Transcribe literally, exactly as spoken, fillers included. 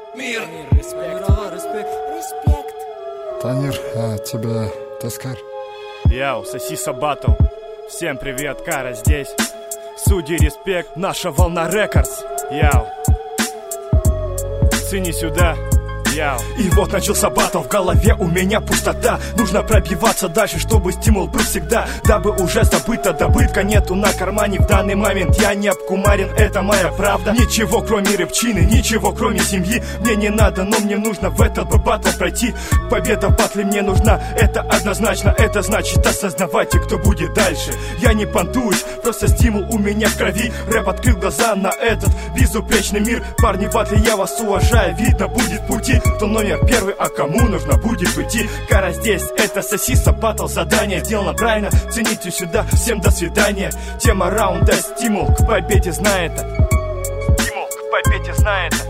Мир. Респект. Респект. Танир, а тебе Таскар? Яу, Сосиса Баттл. Всем привет, Кара здесь. Судьи, респект, наша волна рекордс. Яу. Цени сюда. Яу. И вот начался баттл, в голове у меня пустота. Нужно пробиваться дальше, чтобы стимул был всегда. Дабы уже забыто, добытка нету на кармане. В данный момент я не обкумарен, это моя правда. Ничего кроме рыбчины, ничего кроме семьи мне не надо, но мне нужно в этот бы баттл пройти. Победа в баттле мне нужна, это однозначно. Это значит осознавайте, кто будет дальше. Я не понтуюсь, просто стимул у меня в крови. Рэп открыл глаза на этот безупречный мир. Парни в баттле, я вас уважаю, видно будет пути. Кто номер первый, а кому нужно будет уйти. Кара здесь, это Сосиса Баттл. Задание сделано правильно, цените сюда. Всем до свидания. Тема раунда, стимул к победе знает. Стимул к победе знает.